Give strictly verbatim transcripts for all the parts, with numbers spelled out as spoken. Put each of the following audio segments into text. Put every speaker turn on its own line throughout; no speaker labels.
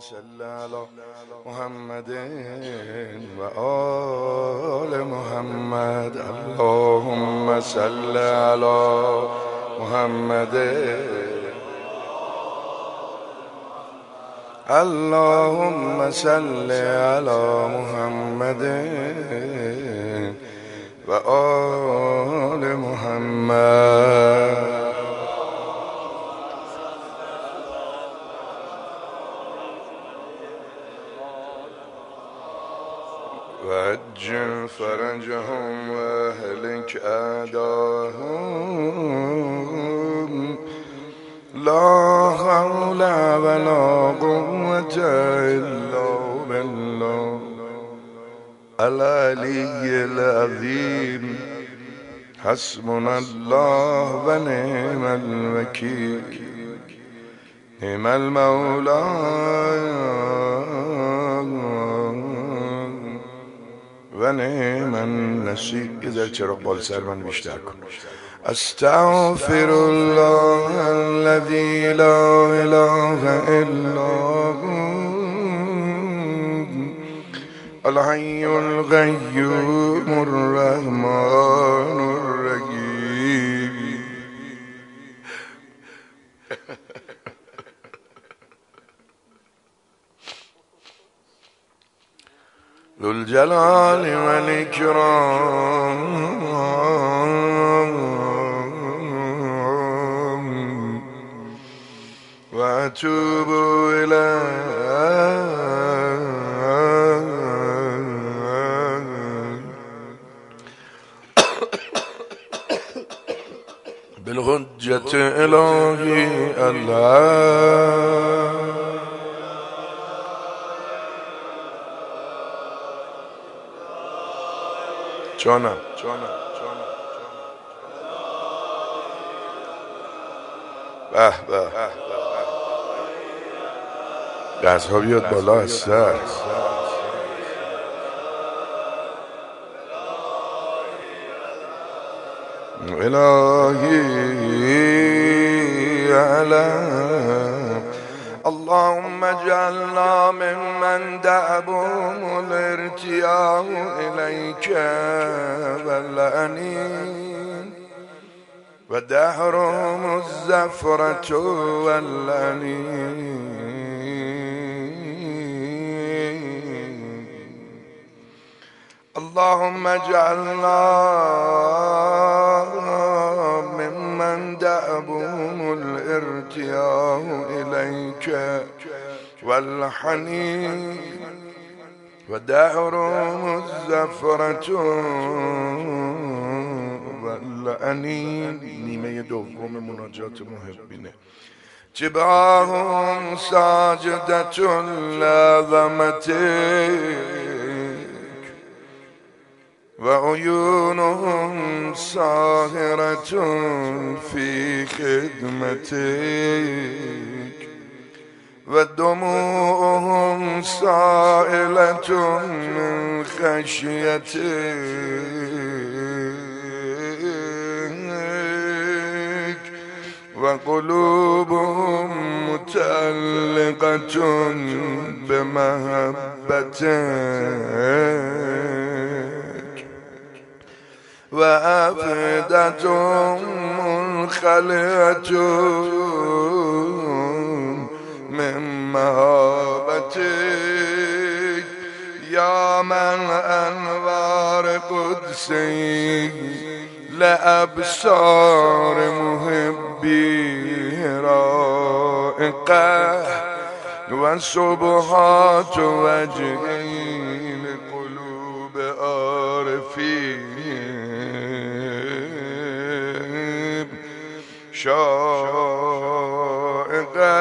صل على محمد وآل محمد. اللهم صل على محمد اللهم صل على محمد وآل محمد. وعجل فرجهم واهلك أعداهم. لا حول ولا قوة إلا بالله العلي العظيم. حسبنا الله ونعم الوكيل. نعم المولى و نعم النصیر. یه ذره چراغ بال سر من بیشتر کن. استغفر الله الذي لا اله الا هو الحي القيوم الرحمن الرحيم. ذو الجلال والإكرام وأتوب إليه بالحجة إلهي الله. جانم جانم جانم به به دستها بیاد بالا از سر. الهی علم. اللهم اجعلنا ممن دعبهم الارتياح إليك والأنين ودهرهم الزفرة والأنين. اللهم اجعلنا ممن دأبهم الارتياح إليك والحنين ودهرهم الزفرة والأنين. نیمه دوم مناجات محبینه. جباههم ساجدة لعظمتك وعيونهم ساهرة في خدمتك ودموعهم سائلة من خشيتك وقلوبهم متعلقة بمحبتك وأفئدتهم منخلعة من مهابتك. يا من أنوار قدسي لأبصار محبي رائقة وسبحات وجهي لقلوب عارفين شائقة.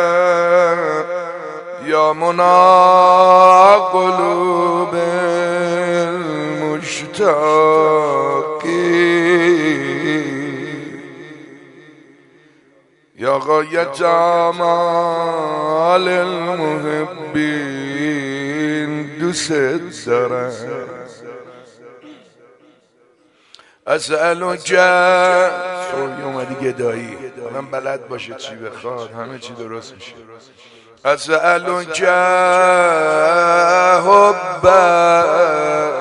يا منى قلوب المشتاقين يا غاية جمال المحبين. دوست دارم. اسألو که توی اومدی گدایی من بلد باشه چی بخواد همه چی درست میشه. اسألك حبك.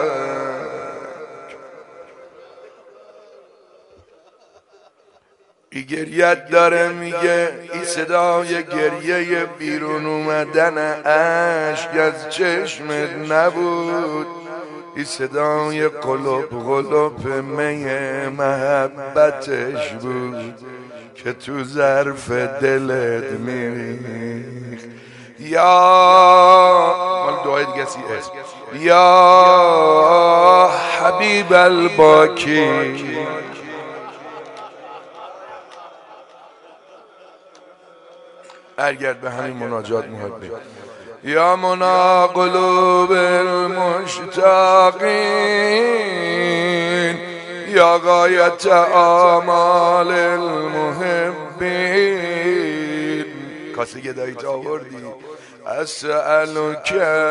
ای گریت داره میگه، ای صدای گریه بیرون اومدن اشک از چشمت نبود، ای صدای قلوب قلوب می محبتش بود که تو ظرف دلت میریخت. یا مال دعای دیگه سی اسم یا حبیب الباکی. برگرد به همین مناجات محبی. یا منا قلوب المشتاقین یا غایت آمال المحبین. کاسه گدایی تا آوردی. اسألک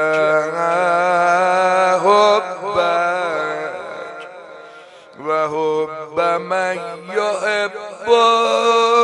حبک و حب من یحبک.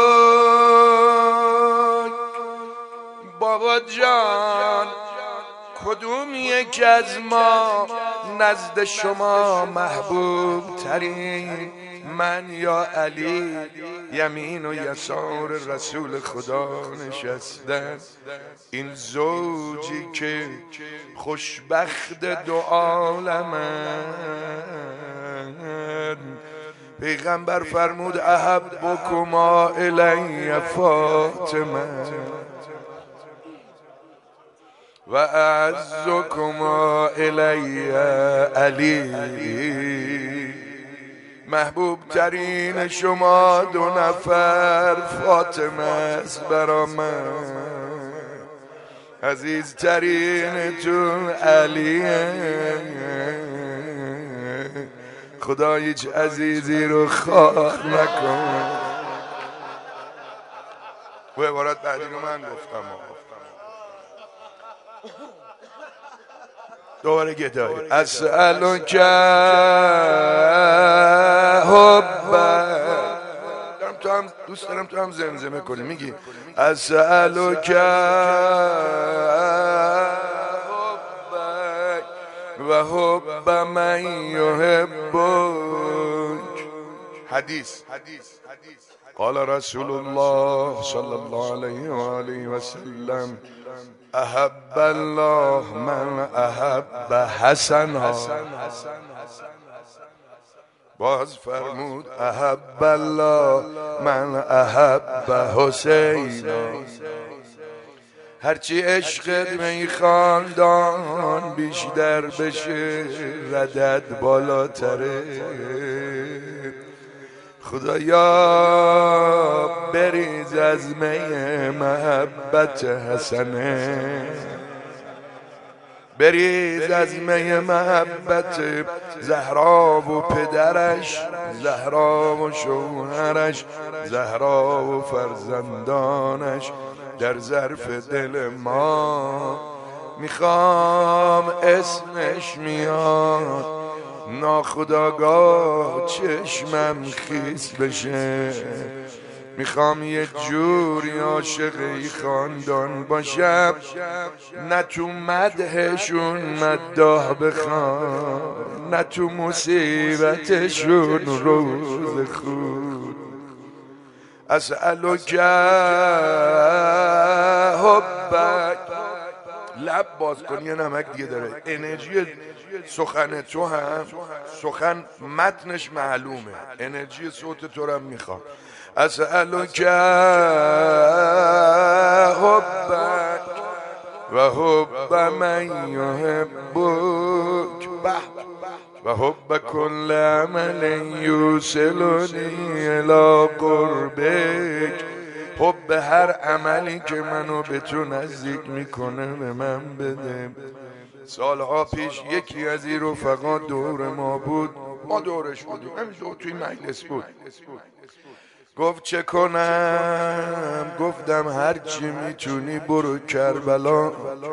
بابا جان کدوم یک از ما نزد شما محبوب ترین، من یا علی یمین و یسار رسول خدا نشستن؟ این زوجی که خوشبخت دو عالمن. پیغمبر فرمود احبکما الی فاطمه و اعزکما الی علی. محبوب ترین شما دو نفر فاطمه است برا من، عزیز ترین تو علیه. خدا هیچ عزیزی رو خواه نکن. و عبارت بعدی رو من گفتم. دوباره گدایی. اسألک حبک. دارم تو هم دوست دارم تو هم زمزمه کنی. میگی اسألک حبک و حب من یحبک. حدیث قال رسول الله صلی الله علیه و آله و سلم احب الله من احب حسنا. باز فرمود احب الله من احب حسینا. هرچی عشقت می خاندان بیشتر بشه ردت بالاتره. خدایا بریز از می محبت حسنه، بریز از می محبت زهرا و پدرش، زهرا و شوهرش، زهرا و فرزندانش در ظرف دل ما. میخوام اسمش میاد ناخودآگاه چشمم خیس بشه. میخوام یه جوری عاشقی خاندان باشم نه تو مدحشون مداح بخوام، نه تو مصیبتشون روز خود. اسألک حبک. لب باز کنی یه نمک دیگه داره. انرژی سخن تو هم سخن متنش معلومه، انرژی صوت تو هم میخوام. اسألک حبک و حب من یحبک و حب کل عمل یوصلنی الی قربک. حب هر عملی که منو به تو نزدیک میکنه به من بده. سالها پیش یکی از این رفقا دور ما بود، ما دورش بودیم، همین دور توی مجلس بود. گفت چه کنم؟ گفتم هر چی میتونی برو کربلا،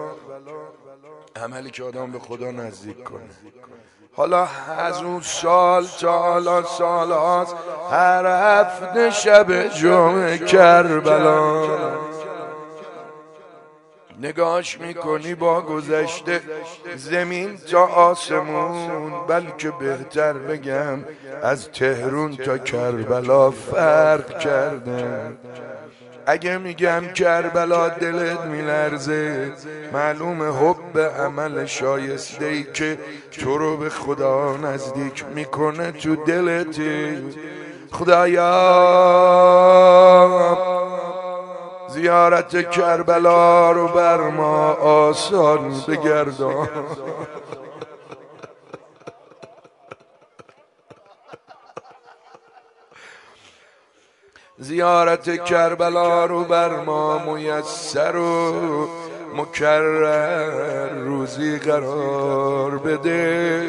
عملی که آدم به خدا نزدیک کنه. حالا از اون سال تا حالا سال هاست هر هفته شب جمعه کربلا. نگاش میکنی با گذشته زمین تا آسمون، بلکه بهتر بگم از تهرون تا کربلا فرق کرده. اگه میگم کربلا دلت میلرزه، معلوم حب عمل شایسته ای که تو رو به خدا نزدیک میکنه تو دلت. خدایا زیارت کربلا رو بر ما آسان بگردان. زیارت کربلا رو بر ما میسر و مکرر روزی قرار بده.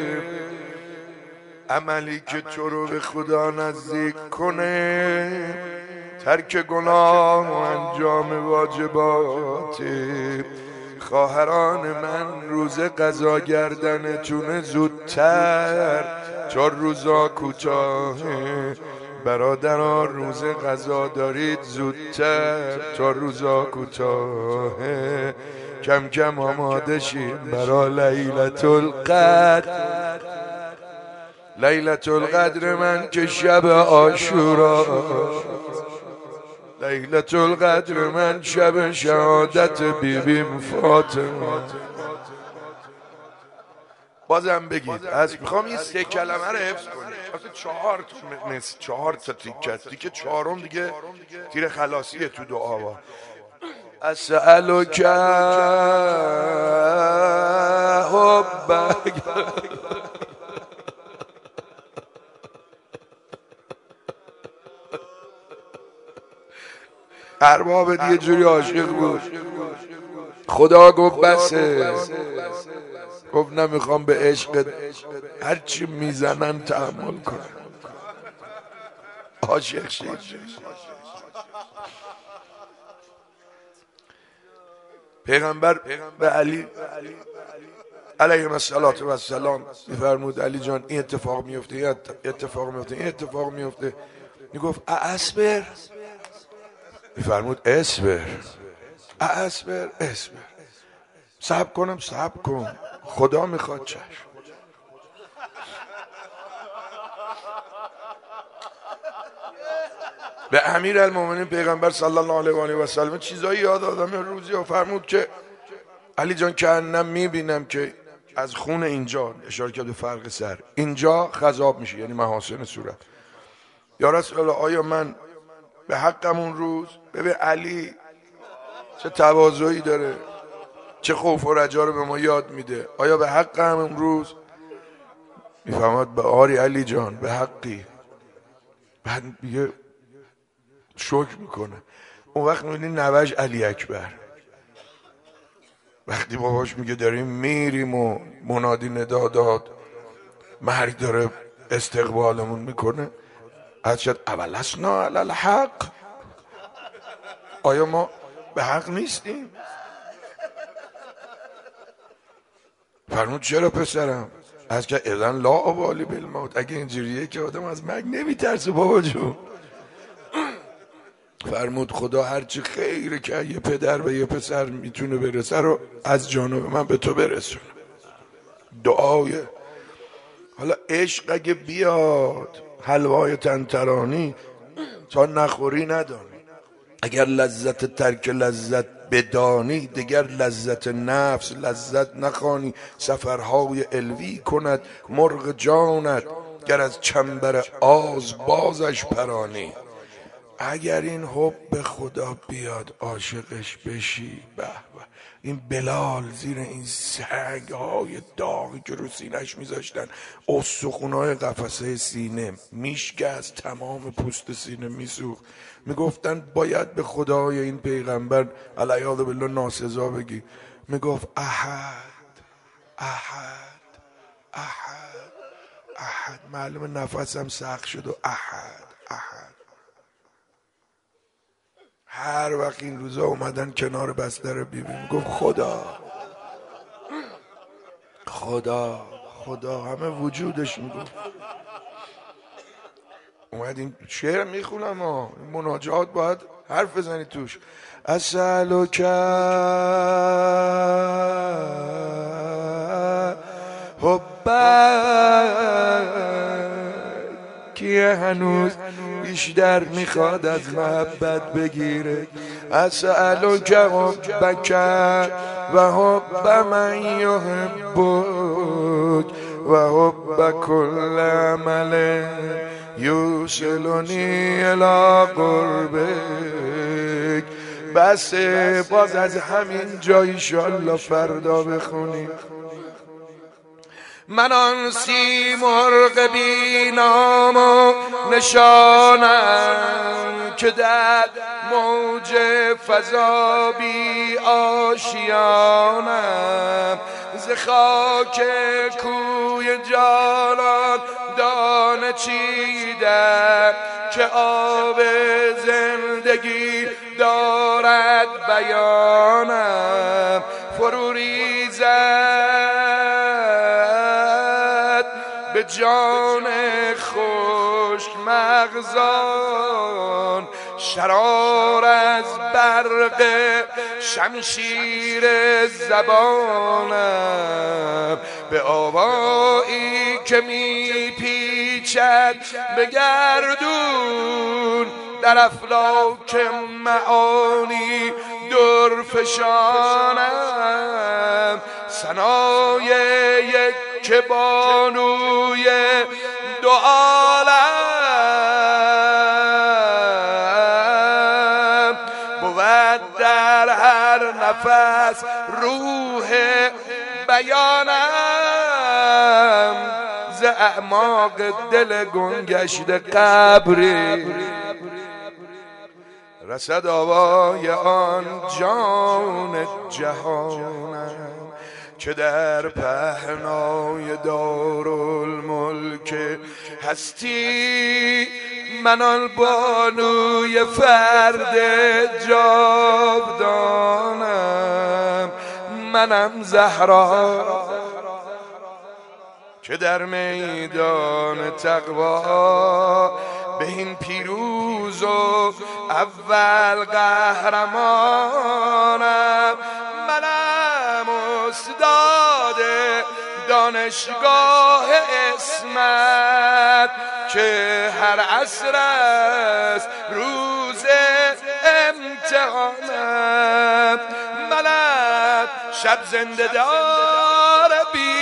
عملی که تو رو به خدا نزدیک کنه، ترک گناه و انجام واجبات. خواهران من، روز قضا گردنتونه زودتر تا روزا کوتاهه. برادران روز قضا دارید زودتر تا روزا کوتاهه. کم کم آماده شید برا لیلت القدر. لیلت القدر من که شب عاشورا، لیلت القدر من شب شهادت بیبیم فاطمه. بازم بگید از میخوام این سه کلمه رو حفظ کنید. اصلا چهار تا نصف چهار تا تیکه تیکه چهارم دیگه تیر خلاصیه تو دعا. اسألک حبک. ارباب دیگه جوری عاشق بود، خدا گفت بسه، گفت نمیخوام به عشق هرچی میزنن تحمل کنم. عاشق شید. پیغمبر به علی علیه السلام میفرمود علی جان این اتفاق میفته، این اتفاق میفته، این اتفاق میفته. میگفت اصبر، میفرمود اصبر، اصبر اصبر، صبر کنم صبر کن، خدا میخواد چشم. به امیر المومنین پیغمبر صلی الله علیه و آله و سلم چیزایی یاد آدم روزی و فرمود که علی جان که انم میبینم که از خون اینجا، اشاره کرد به فرق سر، اینجا خضاب میشه، یعنی محاسن صورت. یا رسول الله آیا من به حقم اون روز، ببین علی چه تواضعی داره، چه خوف و رجا رو به ما یاد میده، آیا به حقم اون روز؟ میفهمد به آری علی جان به حقی. بعد میگه شکر میکنه. اون وقت میبینی نوش علی اکبر وقتی باباش میگه داریم میریم و منادی ندا داد، مرگ داره استقبالمون میکنه، از شد اولسنا علی الحق، آیا ما به حق نیستیم؟ فرمود چرا پسرم؟ از که اذن لا ابالی بالموت، اگه اینجوریه که آدم از مرگ نمیترسه بابا جون. فرمود خدا هرچی خیره که یه پدر به یه پسر میتونه برسه رو از جانب من به تو برسونه. دعای حالا عشق اگه بیاد حلوای تنترانی تا نخوری ندانی، اگر لذت ترک لذت بدانی، دیگر لذت نفس لذت نخوانی. سفرهای علوی کند مرغ جانت، گر از چنبر آز بازش پرانی. اگر این حب به خدا بیاد عاشقش بشی، به به، این بلال زیر این سنگ های داغی که رو سینهش میذاشتن، استخونای قفسه سینه میشکست، تمام پوست سینه میسوخت، میگفتن باید به خدای این پیغمبر علیه بالله ناسزا بگی. میگفت احد احد احد احد، معلومه نفسم سخت شد و احد احد. هر وقت این روزا اومدن کنار بستر بیبی میگفت خدا خدا خدا، همه وجودش میگفت. اومد این شعر میخونم ها، مناجات باید حرف بزنی توش. اسألک هنوز بیشتر میخواد از محبت بگیره. اسألک حبک و حب من یحبک و حب کل عمل یوصلنی الی قربک. بس باز از همین جا ایشالله فردا بخونیم. من آن سیمرغ بی نام و نشانم که در موج فضا بی آشیانم. ز خاک کوی جانان دانه چیدم که آب زندگی دارد بیانم. فرو ریزد به جان خشک مغزان شرار از برق شمشیر زبانم. به آوایی که می پیچد به گردون در افلاک معانی درفشانم. ثنای یک بانوی دو عالم بود در هر نفس روح بیانم. ز اعماق دل گنگشت قبری رسد آوای آن جان جهانم که در پهنای دارالملک هستی من آن بانوی فرد جاودانم. منم زهرا که در میدان تقوا به این پیروز و اول قهرمانم. منم استاد دانشگاه اسمت که هر عصر است روز امتحانم. منم شب زنده دار بی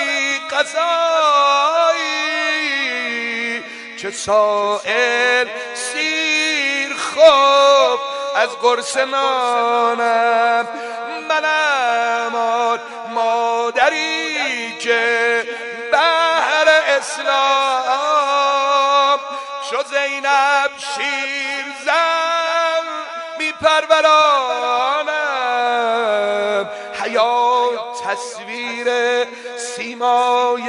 قضایی که سائل سیر خوب از قرص نانم. منم آن مادری که بهر اسلام شو زینب شیرزن می پرورانم. حیات تصویر سیمای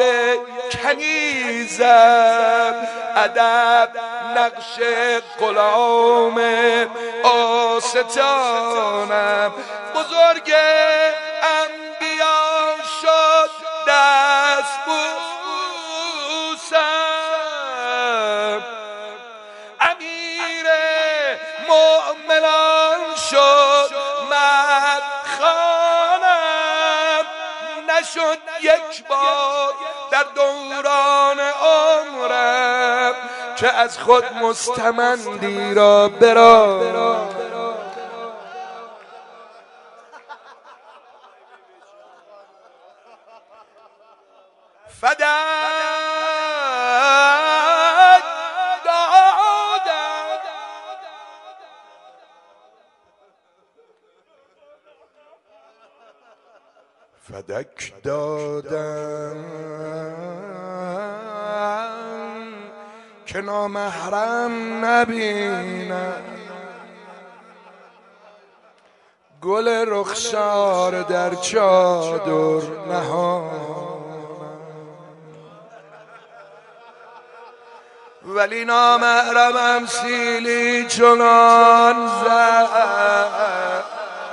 کنیزم، ادب نقش غلام آستانم. بزرگ انبیا شد دست بوسم، امیر مؤمنان شد مدخانم. نشد یک بار در دوران عمرم که از خود مستمندی را برا فدک دادم. فدک دادم که نامحرم نبینم، گل رخسار در چادر نهانم. ولی نامحرمم سیلی چنان زد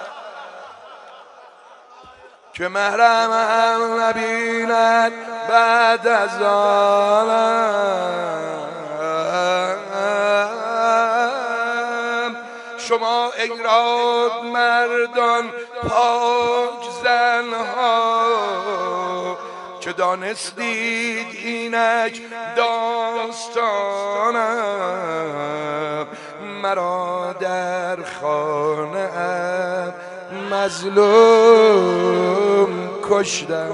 که محرمم نبیند بعد از آنم. شما ایراد مردان پاک زنها که که دانستید اینک داستانم، مرا در خانه ام مظلوم کشتم،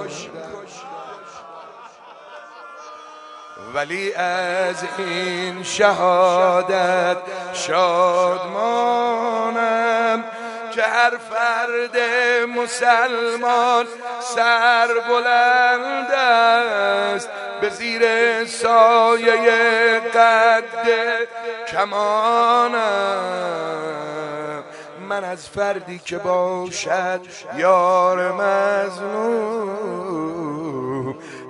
ولی از این شهادت شادمانم که هر فرد مسلمان سر بلند است به زیر سایه قد کمانم. من از فردی که باشد یار مظلوم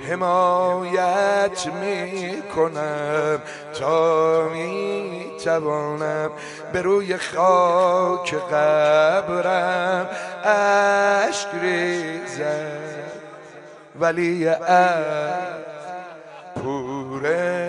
حمایت می کنم تا می توانم به روی خاک قبرم اشک ریزم، ولی از پور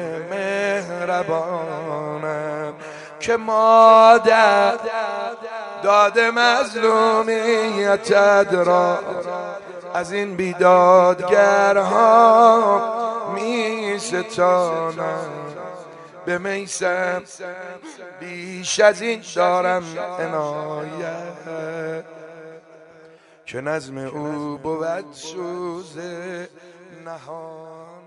مهربانم که مادر داد مظلومیتت را از این بیدادگرها می ستانم. به میسم بیش از این دارم عنایت که نظم او بود سوز نهان.